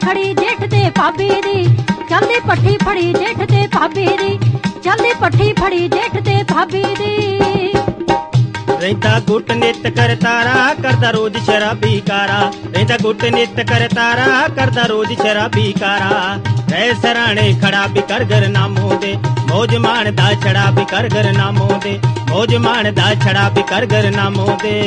खड़ी जेठ ते भाभी दी, चलदी पट्ठी फड़ी जेठ ते भाभी दी, चलदी पट्ठी फड़ी जेठ ते भाभी दी। रहिंदा गुट नित कर तारा करदा रोज शराबी कारा, रहिंदा गुट नित कर तारा करदा रोज शराबी कारा। रह सराणे खड़ा भी कर घर नामों दे, मौज मान दा छड़ा भी कर घर नामों दे, मौज मान दा छड़ा भी कर घर नामों दे।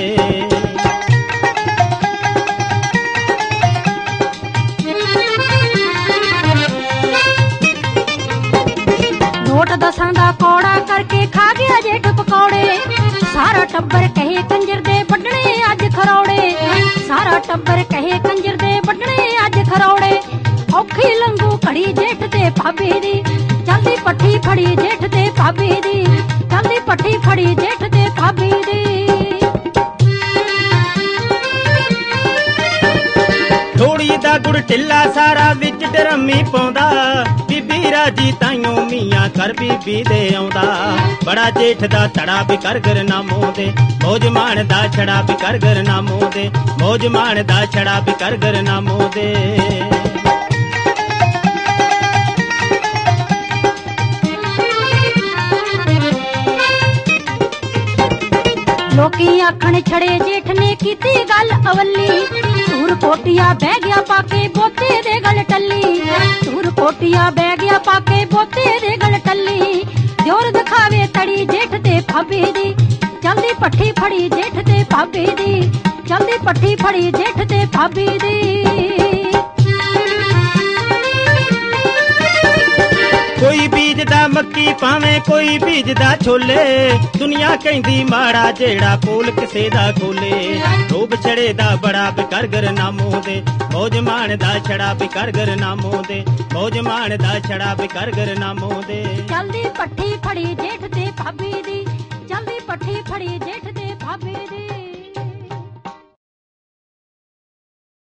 नोट दसां दा कौड़ा करके खा गया जेठ पकौड़े, सारा टब्बर कहे कंजर दे बड्डणे अज खरौड़े, सारा टब्बर कहे कंजर दे बड्डणे अज खरौड़े। औखी लंघू घड़ी जेठ ते भाभी दी, चलदी पट्ठी फड़ी जेठ ते भाभी दी, चलदी पट्ठी फड़ी जेठ ते भाभी दी। थोड़ी दा गुड़ ढिल्ला सारा विच डरमी पाउंदा, बीबी राजी ताइयों मियां कर बीबी दे आउंदा। बड़ा जेठ दा तड़ा भी कर घर नामों दे, मौज मान दा छड़ा भी कर घर नामों दे, मौज मान दा छड़ा भी कर घर नामों दे। लोकी आखण छड़े जेठ ने कीती गल अवली, सूर कोटिया बह गया पाके बोते दे गल टल्ली, सूर कोटिया बह गया पाके बोते दे गल टल्ली। जोर दिखावे तड़ी जेठ ते भाभी दी, चलदी पट्ठी फड़ी जेठ ते भाभी दी, चलदी पट्ठी फड़ी जेठ ते भाभी दी। कोई बीजदा मक्की पावे कोई बीजदा छोले, दुनिया कहंदी माड़ा जेड़ा पोल किसे दा खोले। रोब छड़े दा बड़ा बेकर घर नामों दे, मौज मान दा छड़ा बेकर घर नामों दे, मौज मान दा छड़ा बेकर घर नामों दे। चलदी पट्ठी फड़ी